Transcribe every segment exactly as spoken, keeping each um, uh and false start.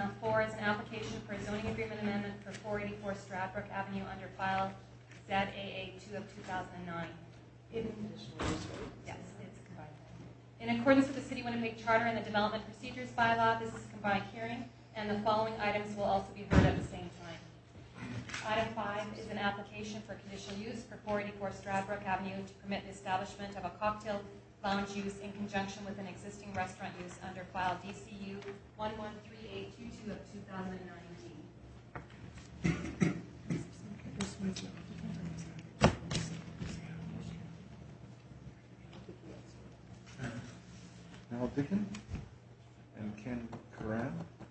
Uh, four is an application for a zoning agreement amendment for four eighty-four Stradbrook Avenue under file Z A A two of two thousand nine. In, yes, it's combined. In accordance with the City of Winnipeg Charter and the Development Procedures Bylaw, this is a combined hearing, and the following items will also be heard at the same time. Item five is an application for conditional use for four eighty-four Stradbrook Avenue to permit the establishment of a cocktail lounge use in conjunction with an existing restaurant use under file D C U one one three eight two two of two thousand nineteen. Mel Dickin and Ken Curran.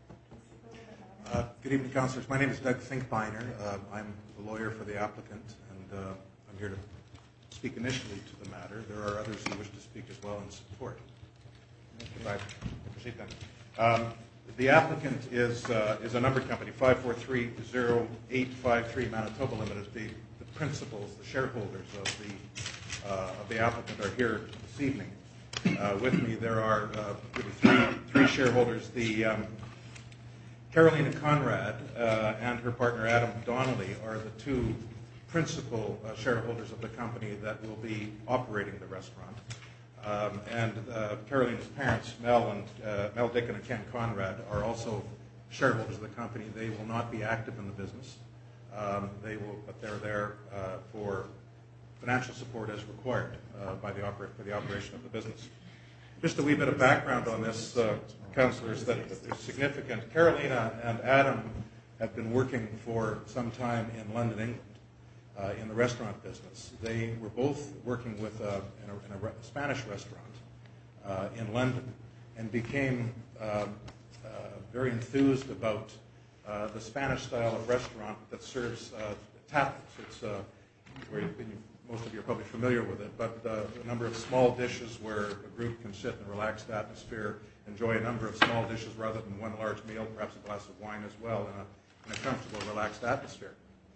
Uh, good evening, councillors. My name is Doug Finkbeiner. Uh, I'm the lawyer for the applicant, and uh, I'm here to speak initially to the matter. There are others who wish to speak as well in support. If I proceed then. Um, the applicant is uh, is a numbered company, five four three zero eight five three Manitoba Limited. The, the principals, the shareholders of the uh, of the applicant are here this evening. Uh, with me, there are uh, really three three shareholders. The um, Carolina Conrad uh, and her partner Adam Donnelly are the two principal uh, shareholders of the company that will be operating the restaurant. Um, and uh, Carolina's parents, Mel and uh, Mel Dickin and Ken Conrad, are also shareholders of the company. They will not be active in the business. Um, they will, but they're there uh, for financial support as required uh, by the oper- for the operation of the business. Just a wee bit of background on this, uh, councillors, that is significant. Carolina and Adam have been working for some time in London, England, uh, in the restaurant business. They were both working with uh, in, a, in a re- Spanish restaurant uh, in London, and became uh, uh, very enthused about uh, the Spanish style of restaurant that serves uh, tapas. It's uh, where you, most of you are probably familiar with it, but uh, a number of small dishes where a group can sit in a relaxed atmosphere, enjoy a number of small dishes rather than one large meal, perhaps a glass of wine as well, in a, in a comfortable, relaxed atmosphere.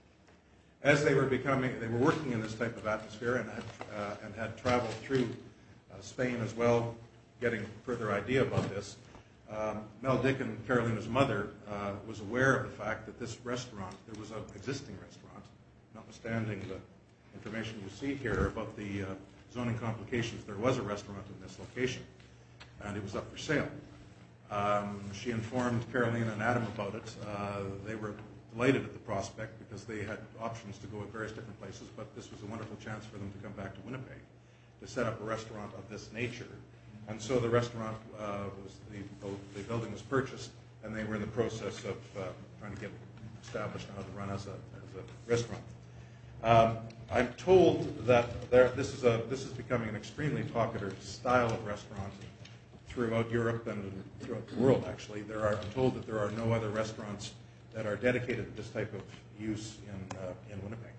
As they were becoming, they were working in this type of atmosphere and had, uh, and had traveled through uh, Spain as well, getting further idea about this. Um, Mel Dickin, Carolina's mother, uh, was aware of the fact that this restaurant, there was an existing restaurant, notwithstanding the information you see here about the uh, zoning complications. There was a restaurant in this location, and it was up for sale. Um, she informed Carolina and Adam about it. Uh, they were delighted at the prospect because they had options to go at various different places, but this was a wonderful chance for them to come back to Winnipeg to set up a restaurant of this nature. And so the restaurant uh, was, the, the building was purchased, and they were in the process of uh, trying to get established how to run as a, as a restaurant. Um, I'm told that there, this is a this is becoming an extremely popular style of restaurant throughout Europe and throughout the world. Actually, there are I'm told that there are no other restaurants that are dedicated to this type of use in uh, in Winnipeg.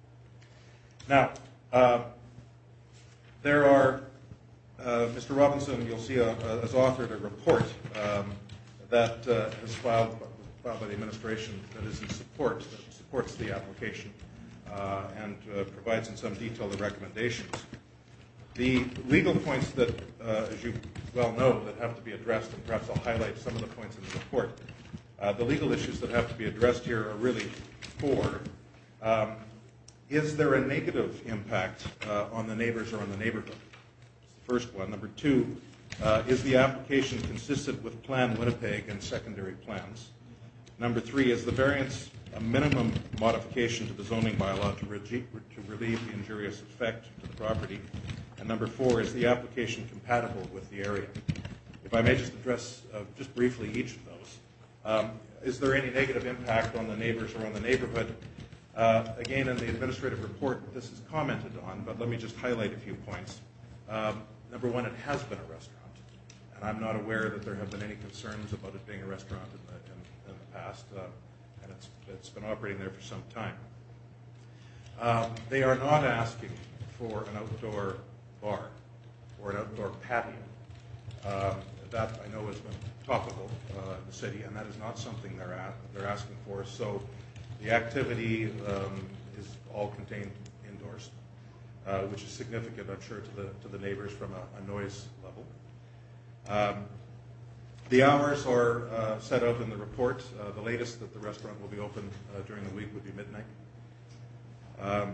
Now, uh, there are uh, Mister Robinson. You'll see a, a, has authored a report um, that uh, is filed filed by the administration that is in support that supports the application. Uh, and uh, provides in some detail the recommendations. The legal points that, uh, as you well know, that have to be addressed, and perhaps I'll highlight some of the points in the report. Uh, the legal issues that have to be addressed here are really four. Um, is there a negative impact uh, on the neighbors or on the neighborhood? That's the first one. Number two, uh, is the application consistent with Plan Winnipeg and secondary plans? Number three, is the variance a minimum modification to the zoning bylaw to, rege- to relieve the injurious effect to the property? And number four, is the application compatible with the area? If I may just address uh, just briefly each of those. Um, is there any negative impact on the neighbors or on the neighborhood? Uh, again, in the administrative report, this is commented on, but let me just highlight a few points. Um, number one, it has been a restaurant, and I'm not aware that there have been any concerns about it being a restaurant in the, in, in the past. Uh, and it's, it's been operating there for some time. Um, they are not asking for an outdoor bar or an outdoor patio. Um, that I know has been topical uh, in the city, and that is not something they're, at, they're asking for. So the activity um, is all contained indoors, uh, which is significant, I'm sure, to the, to the neighbors from a, a noise level. Um, The hours are uh, set out in the report. Uh, the latest that the restaurant will be open uh, during the week would be midnight. Um,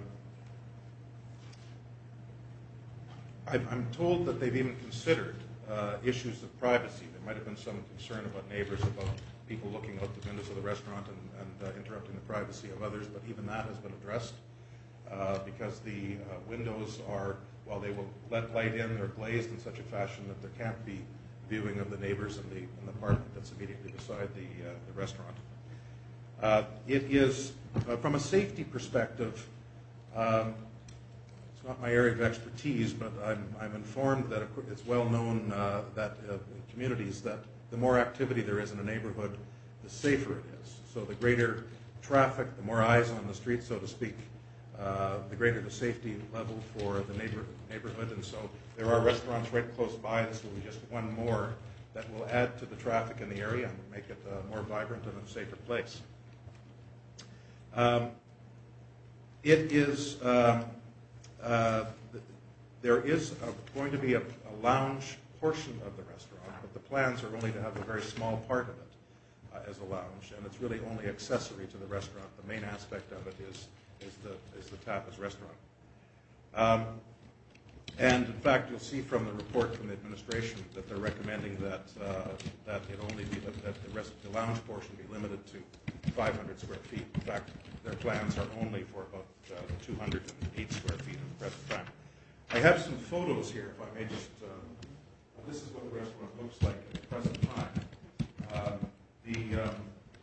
I'm, I'm told that they've even considered uh, issues of privacy. There might have been some concern about neighbors, about people looking out the windows of the restaurant and, and uh, interrupting the privacy of others, but even that has been addressed uh, because the uh, windows are, while they will let light in, they're glazed in such a fashion that there can't be viewing of the neighbors in the, in the apartment that's immediately beside the, uh, the restaurant. Uh, it is, uh, from a safety perspective, um, it's not my area of expertise, but I'm, I'm informed that it's well known uh, that uh, in communities that the more activity there is in a neighborhood, the safer it is. So the greater traffic, the more eyes on the street, so to speak, uh, the greater the safety level for the neighbor, neighborhood. And so there are restaurants right close by. This will be just one more that will add to the traffic in the area and make it a more vibrant and a safer place. Um, it is, um, uh, there is a, going to be a, a lounge portion of the restaurant, but the plans are only to have a very small part of it uh, as a lounge, and it's really only accessory to the restaurant. The main aspect of it is, is, the, is the Tapas restaurant. Um, and in fact, you'll see from the report from the administration that they're recommending that, uh, that it only be, that the, rest, the lounge portion be limited to five hundred square feet. In fact, their plans are only for about uh, two hundred eight square feet at the present time. I have some photos here, if I may just, uh, this is what the restaurant looks like at the present time. Um, the, um,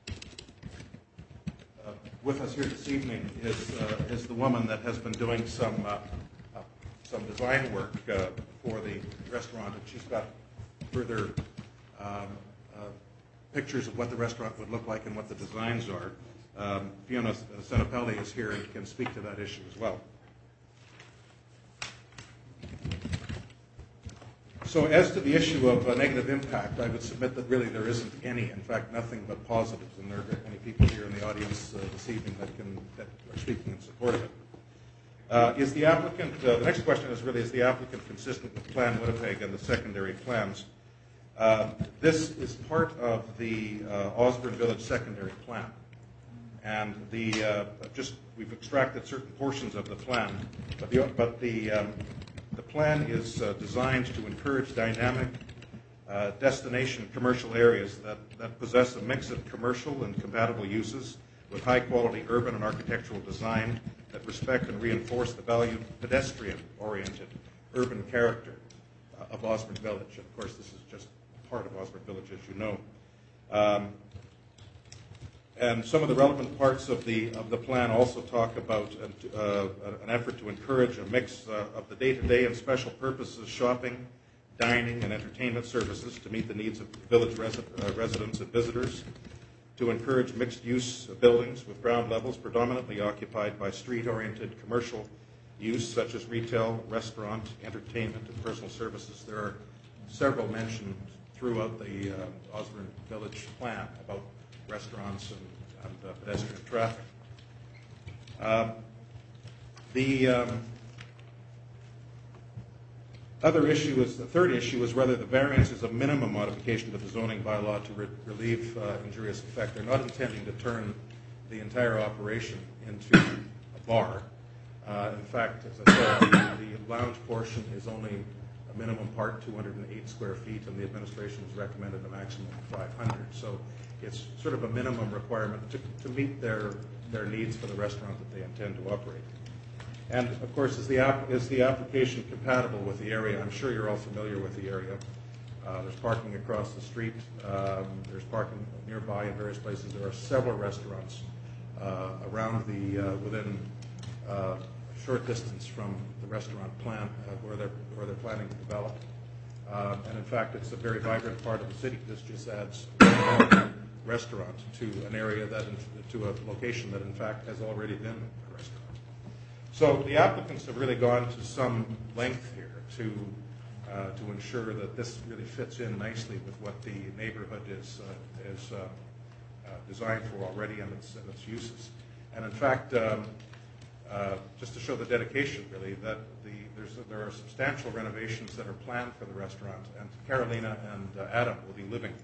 uh, with us here this evening is, uh, is the woman that has been doing some, uh, uh, some design work uh, for the restaurant, and she's got further um, uh, pictures of what the restaurant would look like and what the designs are. Um, Fiona Senapelli is here and can speak to that issue as well. So as to the issue of uh, negative impact, I would submit that really there isn't any, in fact, nothing but positives, and there are many people here in the audience uh, this evening that, can, that are speaking in support of it. Uh, is the applicant, uh, the next question is really, is the applicant consistent with Plan Winnipeg and the secondary plans? Uh, this is part of the uh, Osborne Village secondary plan. And the, uh, just, we've extracted certain portions of the plan, but the, but the, um, the plan is uh, designed to encourage dynamic uh, destination commercial areas that, that possess a mix of commercial and compatible uses with high-quality urban and architectural design that respect and reinforce the valued pedestrian-oriented urban character uh, of Osborne Village. And of course, this is just part of Osborne Village, as you know. Um, And some of the relevant parts of the of the plan also talk about uh, an effort to encourage a mix uh, of the day-to-day and special purposes shopping, dining, and entertainment services to meet the needs of village resi uh, residents and visitors, to encourage mixed-use buildings with ground levels predominantly occupied by street-oriented commercial use such as retail, restaurant, entertainment, and personal services. There are several mentioned throughout the uh, Osborne Village plan about restaurants and, and uh, pedestrian traffic. Um, the um, other issue is, the third issue is whether the variance is a minimum modification to the zoning bylaw to re relieve uh, injurious effect. They're not intending to turn the entire operation into a bar. Uh, in fact, as I said, the, the lounge portion is only a minimum part, two hundred eight square feet, and the administration has recommended a maximum of five hundred. So it's sort of a minimum requirement to, to meet their, their needs for the restaurant that they intend to operate. And of course, is the, app, is the application compatible with the area? I'm sure you're all familiar with the area. Uh, there's parking across the street. Um, there's parking nearby in various places. There are several restaurants uh, around the, uh, within uh, a short distance from the restaurant plan uh, where, they're, where they're planning to develop. Uh, and in fact, it's a very vibrant part of the city. This just adds one restaurant to an area that, in, to a location that in fact has already been a restaurant. So the applicants have really gone to some length here to, uh, to ensure that this really fits in nicely with what the neighborhood is, uh, is uh, uh, designed for already and its, and its uses. And in fact, um, uh, just to show the dedication really, that the, there's, there are substantial renovations that are planned for the restaurant, and Carolina and uh, Adam will be living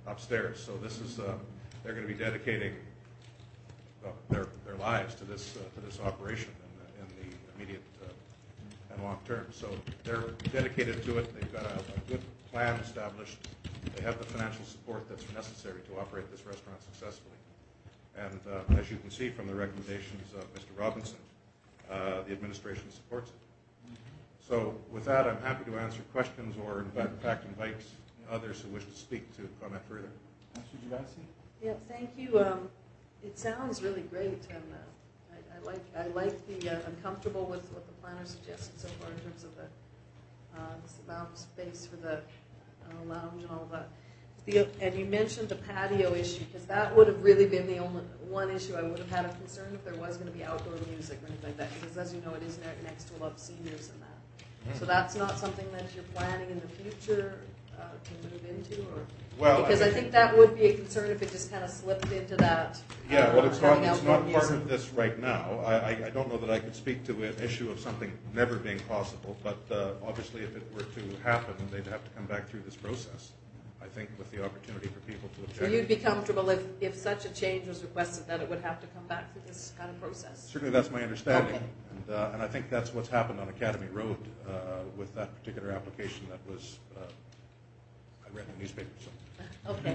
upstairs. So this is, uh, they're going to be dedicating uh, their their lives to this uh, to this operation in the, in the immediate uh, and long term. So they're dedicated to it. They've got a, a good plan established. They have the financial support that's necessary to operate this restaurant successfully. And uh, as you can see from the recommendations of Mister Robinson, uh, the administration supports it. So with that, I'm happy to answer questions or in fact, in fact invite others who wish to speak to comment further. Councilor Jabassi? Yeah, thank you. Um, it sounds really great, and uh, I, I like I like the. Uh, I'm comfortable with what the planner suggested so far in terms of the uh, this amount of space for the uh, lounge and all of that. The, and you mentioned the patio issue, because that would have really been the only one issue I would have had a concern if there was going to be outdoor music or anything like that, because as you know, it is ne- next to a lot of seniors and that. So that's not something that you're planning in the future uh, to move into, or Well, because I I think- think that would be a concern if it just kind of slipped into that. Yeah, well, it's uh, not, having it's outdoor not part music. of this right now. I, I, I don't know that I could speak to an issue of something never being possible, but uh, obviously if it were to happen, they'd have to come back through this process, I think, with the opportunity for people to object. So you'd be comfortable if, if such a change was requested, that it would have to come back through this kind of process? Certainly that's my understanding. Okay. And, uh, and I think that's what's happened on Academy Road uh, with that particular application that was, uh, I read in the newspaper. So. Okay.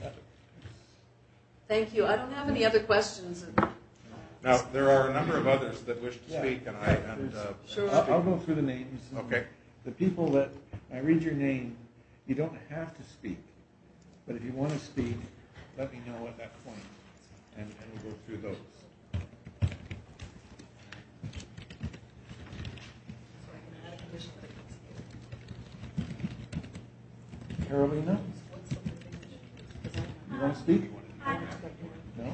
Thank you. I don't have any other questions. Now, there are a number of others that wish to Yeah. speak, and I, and, uh, Sure. I'll, I'll go through the names. Okay. The people that, I read your name, you don't have to speak, but if you want to speak, let me know at that point, and, and we'll go through those. Carolina, you want to speak? No?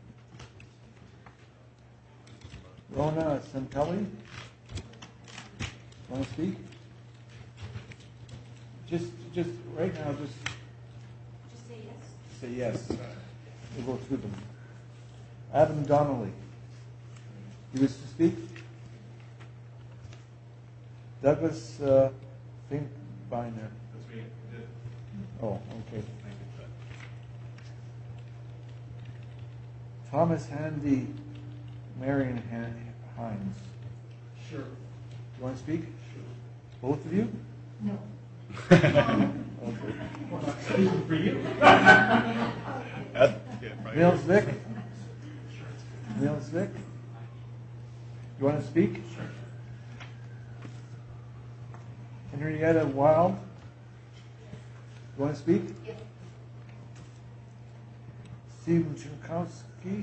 Rona Santelli, want to speak? Just, just right now, just Just say yes. say yes. We'll go through them. Adam Donnelly, you wish to speak? Douglas uh, Finkbeiner. That's me. Oh, okay. Thomas Handy, Marion Han- Hines. Sure. You want to speak? Sure. Both of you? No. Okay. Well, not speaking for you. Mills Vic? Mills Vic? You want to speak? Sure. Henrietta Wild? You want to speak? Yes. Stephen Chukowski?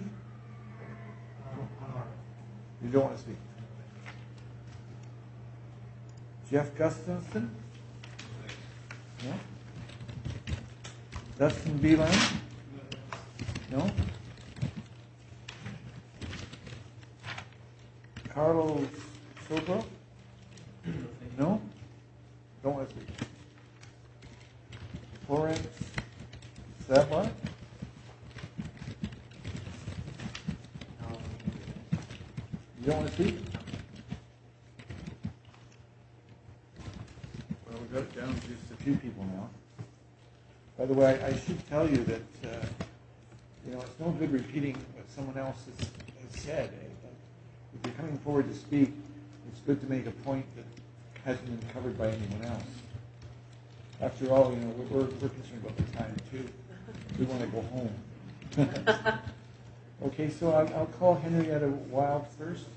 You don't want to speak. Jeff Gustafson? No? Dustin Beeline? No? Carlos Sobro? No? Don't want to speak. Florence Sablar? You don't want to speak? Well, we've got it down to just a few people now. By the way, I, I should tell you that, uh, you know, it's no good repeating what someone else has, has said. Eh? If you're coming forward to speak, it's good to make a point that hasn't been covered by anyone else. After all, you know, we're, we're concerned about the time, too. We want to go home. Okay, so I'll, I'll call Henrietta Wild first.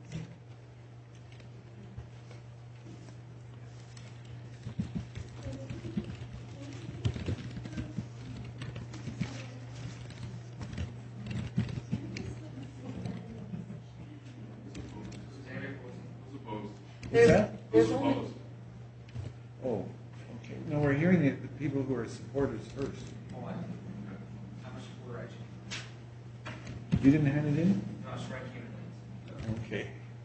What's There's, that? there's only, Oh, okay. No, we're hearing the, the people who are supporters first. Oh, I how much were actually? You didn't hand it in? No, strike unit. Okay.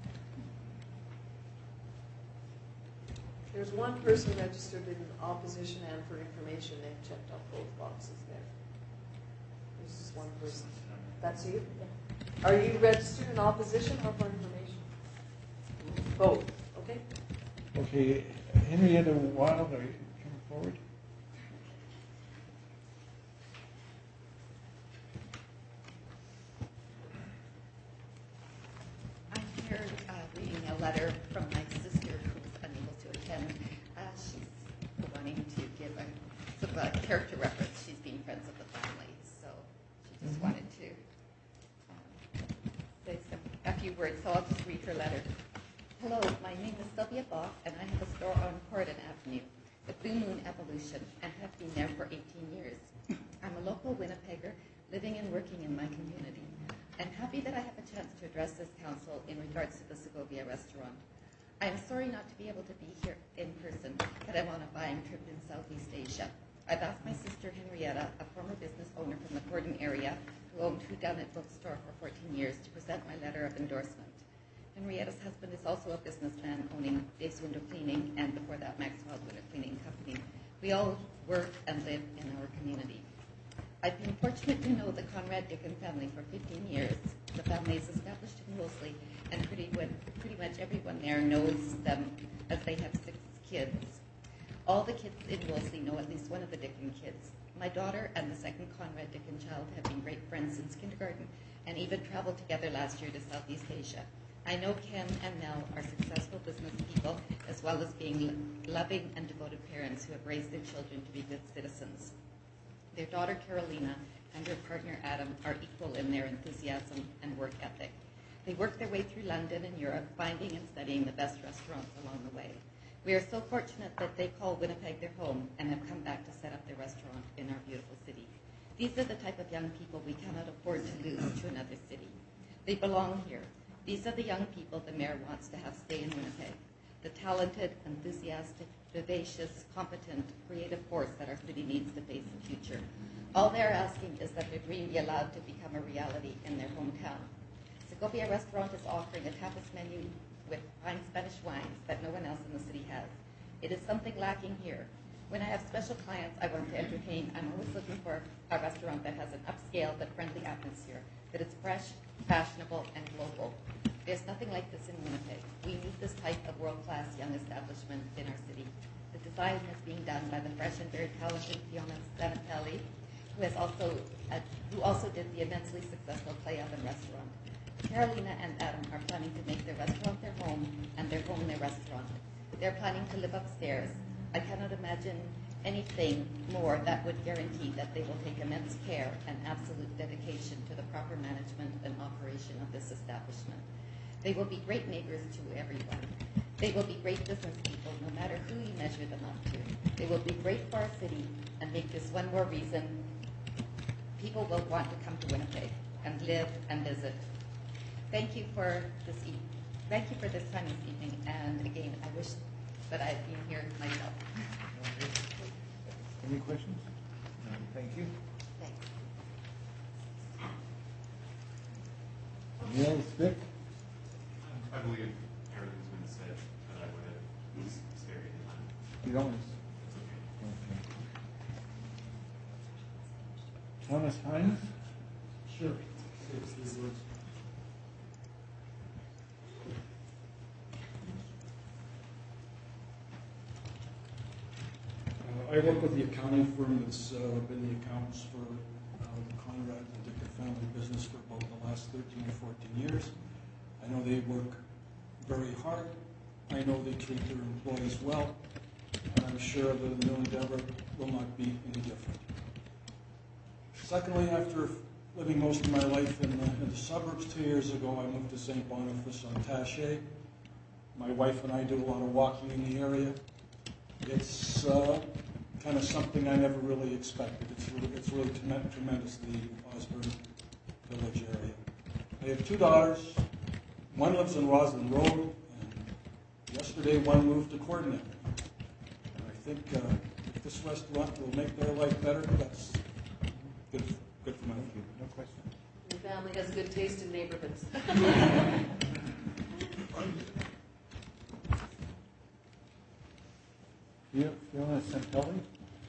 there's one person registered in opposition and for information. They've checked off both boxes there. There's just one person. That's you? Are you registered in opposition or for information? Both. Okay. Okay, Henrietta Wild, are you coming forward? letter from my sister who was unable to attend. Uh, she's wanting to give a, sort of a character reference. She's being friends with the family, so she just wanted to um, say some, a few words. So I'll just read her letter. Hello, my name is Sylvia Bach, and I have a store on Corydon Avenue, the Blue Moon Evolution, and have been there for eighteen years. I'm a local Winnipegger living and working in my community. I'm happy that I have a chance to address this council in regards to the Segovia restaurant. I am sorry not to be able to be here in person, but I'm on a buying trip in Southeast Asia. I've asked my sister Henrietta, a former business owner from the Corydon area, who owned Who Done It bookstore for fourteen years, to present my letter of endorsement. Henrietta's husband is also a businessman owning Dave's Window Cleaning, and before that, Maxwell Window Cleaning Company. We all work and live in our community. I've been fortunate to know the Conrad Dickin family for fifteen years. The family is established in Wolseley, and pretty, pretty much everyone there knows them, as they have six kids. All the kids in Wolseley know at least one of the Dickin kids. My daughter and the second Conrad Dickin child have been great friends since kindergarten, and even traveled together last year to Southeast Asia. I know Ken and Nell are successful business people, as well as being loving and devoted parents who have raised their children to be good citizens. Their daughter Carolina and her partner Adam are equal in their enthusiasm and work ethic. They work their way through London and Europe, finding and studying the best restaurants along the way. We are so fortunate that they call Winnipeg their home and have come back to set up their restaurant in our beautiful city. These are the type of young people we cannot afford to lose to another city. They belong here. These are the young people the mayor wants to have stay in Winnipeg. The talented, enthusiastic, vivacious, competent, creative force that our city needs to face the future. All they're asking is that their dream be allowed to become a reality in their hometown. Segovia Restaurant is offering a tapas menu with fine Spanish wines that no one else in the city has. It is something lacking here. When I have special clients I want to entertain, I'm always looking for a restaurant that has an upscale but friendly atmosphere, that is fresh, fashionable, and global. There's nothing like this in Winnipeg. We need this type of world-class young establishment in our city. The design is being done by the fresh and very talented Fiona Stanatelli, who has also uh, who also did the immensely successful Play Oven restaurant. Carolina and Adam are planning to make their restaurant their home and their home their restaurant. They're planning to live upstairs. I cannot imagine anything more that would guarantee that they will take immense care and absolute dedication to the proper management and operation of this establishment. They will be great neighbors to everyone. They will be great business people, no matter who you measure them up to. They will be great for our city and make this one more reason people will want to come to Winnipeg and live and visit. Thank you for this e- Thank you for this time this evening, and again, I wish that I had been here myself. Any questions? No, thank you. Thanks. Neil Spick? I believe everything's been said that I would have spared in time. You don't? It's okay. Okay. Thomas Hines? Sure. Say three words. Uh, I work with the accounting firm that's uh, been the accountants for uh, the Conrad and Dickin family business for about the last thirteen or fourteen years. I know they work very hard. I know they treat their employees well, and I'm sure that the new endeavor will not be any different. Secondly, after living most of my life in the, in the suburbs, two years ago I moved to Saint Boniface on Taché. My wife and I do a lot of walking in the area. It's uh, kind of something I never really expected. It's really, it's really tremendous, the Osborne Village area. I have two daughters. One lives in Roslyn Road, and yesterday one moved to Corydon. And I think uh, if this restaurant will make their life better, that's good, good for my Thank you. No question. Your family has good taste in neighborhoods. Fiona Santelli?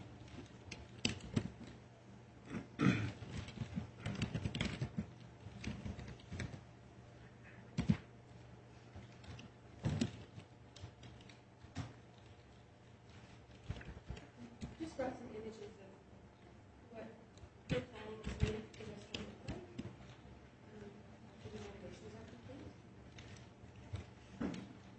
Just brought some images of what we're planning to make the restaurant look like. Um, after the renovations are complete.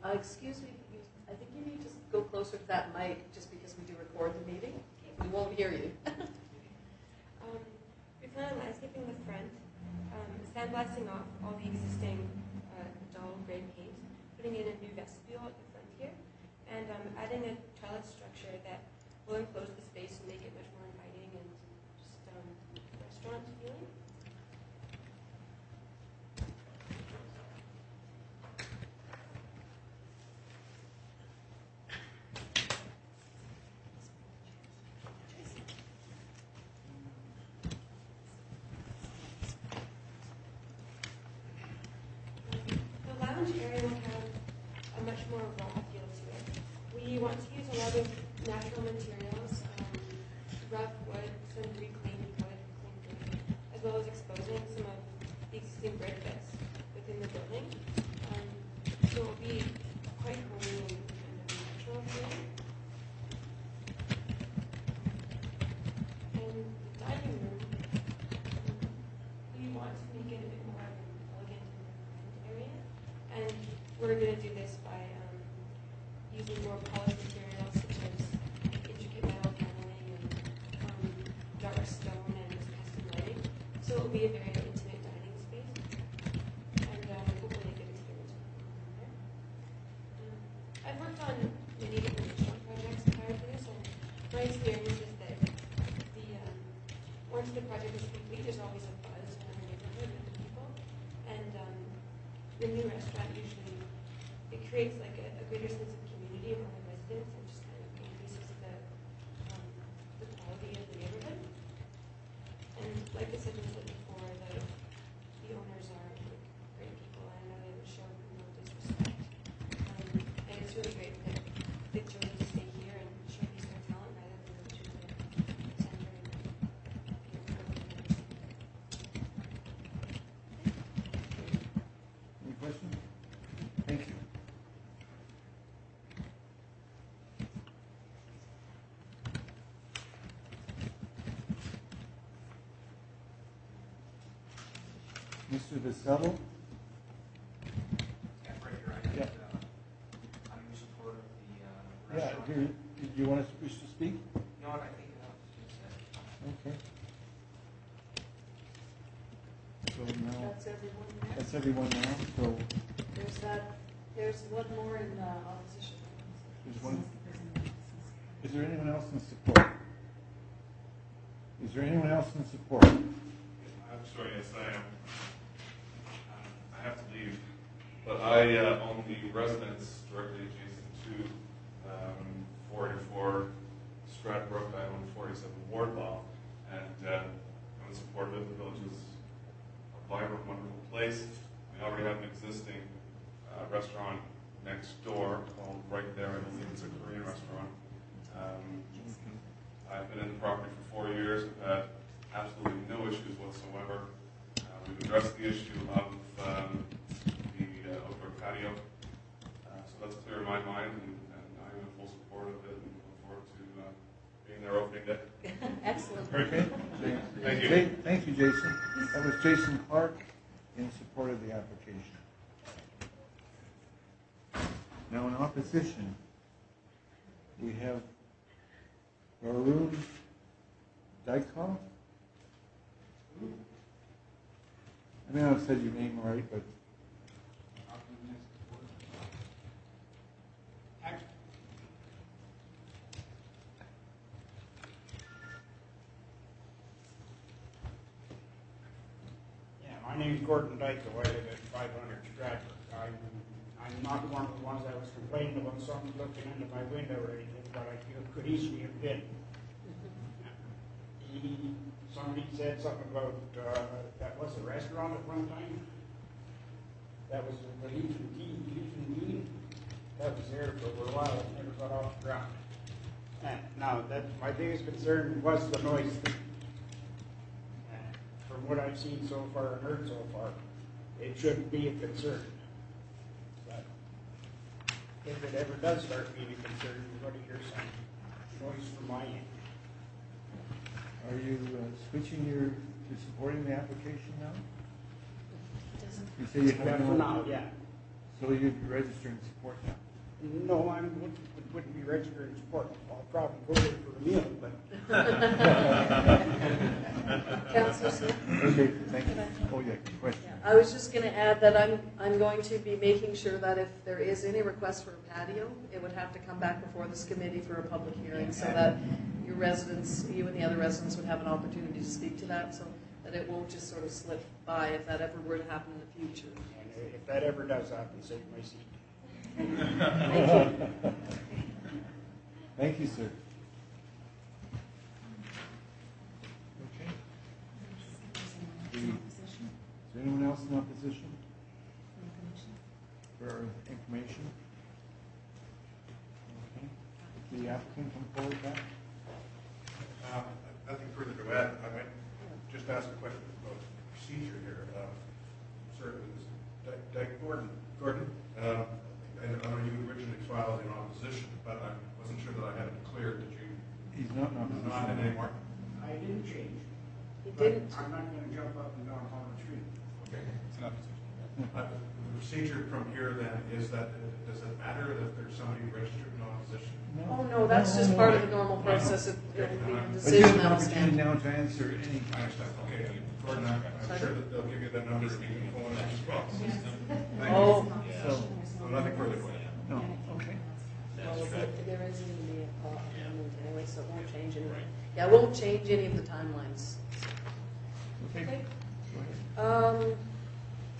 Uh, excuse me, you- I think you need to just go closer to that mic, just because we do record the meeting. We won't hear you. Um, we plan on landscaping the front, um, sandblasting off all the existing uh, dull gray paint, putting in a new vestibule at the front here, and um, adding a trellis structure that will enclose the space and make it much more inviting and just um, restaurant feeling. The lounge area will have a much more raw feel to it. We want to use a lot of natural materials, um, rough wood, some reclaimed wood, reclaimed wood, as well as exposing some of the existing brick that's within the building. Um, so it will be quite homey and, and natural feeling. And the dining room, um, we want to make it a bit more of an elegant and refined area. And we're going to do this by um, using more polished materials such as intricate metal paneling and um, dark stone and custom lighting. So it will be a very intimate dining space and um, hopefully a good experience for everyone there. Um, I've worked on many different restaurant projects prior to this, and my experience is that the um, once the project is complete, there's always a buzz in the neighborhood with the people. And um, the new restaurant usually, it creates like a, a greater sense of community among the residents and just kind of increases the, um, the quality of the neighborhood. And like I said, we said before, the, the owners are like great people, and I know they would show no disrespect. Um, and it's really great that they chose to stay here and showcase their talent rather than go to the center and you know, go to the Any questions? Thank you. Mister Vasello? Yeah, right here, I Yeah. had, uh, I'm in support of the uh, Yeah, restaurant. do, did you want us, wish to speak? No, I think that was just it. Okay. So now, That's everyone there. that's everyone now, so There's that, there's one more in uh, opposition. there's one. Is there anyone else in support? Is there anyone else in support? I'm sorry, yes, I am. Um, I have to leave, but I uh, own the residence directly adjacent to um, four eighty-four Stradbrook. I own forty-seven Wardlaw, and uh, I'm in support of it. The village is a vibrant, wonderful place. We already have an existing uh, restaurant next door called Right There. I believe it's a Korean restaurant. Um, I've been in the property for four years. I've had absolutely no issues whatsoever. Uh, we've addressed the issue of um, the uh, outdoor patio. Uh, so that's clear in my mind, and, and I'm in full support of it, and look forward to uh, being there opening day. Excellent. Very good. Thank you. Ja- Thank you, Jason. That was Jason Clark in support of the application. Now, in opposition, we have Varun Dykov. I may not have said your name right, but Yeah, my name's Gordon Dyke, I live at five hundred Stratford. I'm, I'm not one of the ones that was complaining about something looking into my window or anything, but I feel it could easily have been. He, somebody said something about, uh, that was a restaurant at one time. That was the Legion Dean, Legion Dean. That was there for a while, it never got off the ground. And now, that, my biggest concern was the noise thing. And from what I've seen so far and heard so far, it shouldn't be a concern. But if it ever does start being a concern, you're going to hear some noise from my end. are you uh, switching your, to supporting the application now? You say you Yeah, have for no, now, yeah. So you'd be registering support now? No, I wouldn't, wouldn't be registering support. I'll probably go there for a meal, but. Councilor Smith? Okay, thank you. Oh, yeah, question. I was just going to add that I'm, I'm going to be making sure that if there is any request for a patio, it would have to come back before this committee for a public hearing so that your residents, you and the other residents would have an opportunity to speak to that so that it won't just sort of slip by if that ever were to happen in the future. And if that ever does happen, save my seat. Thank you. Thank you, sir. Okay. The- Is there anyone else in opposition? For our information? Okay. The applicant come forward, Pat? Uh, Nothing further to add. I might just ask a question about procedure here. Uh, Sir, it was Doug- Doug Gordon. Gordon, uh, I know you originally filed in opposition, but I wasn't sure that I had it clear. Did you? He's not in opposition. Not in anymore? I didn't change. He But didn't. I'm not gonna jump up and down on the tree. Okay. It's an opposition. Uh, The procedure from here then is that, does it matter if there's somebody registered in opposition? Oh, no, that's just part of the normal process of of the But you have decision an that'll opportunity stand. now to answer any. I understand. Okay. Gordon, I'm I'm sure that they'll give you the numbers and you can phone them as well. Thank you. Oh, So, So nothing further. Gordon. no, okay. well, there- there isn't going to be a uh, amendment anyway, so it won't change anything. Yeah, it won't change any of the timelines. Okay. Um,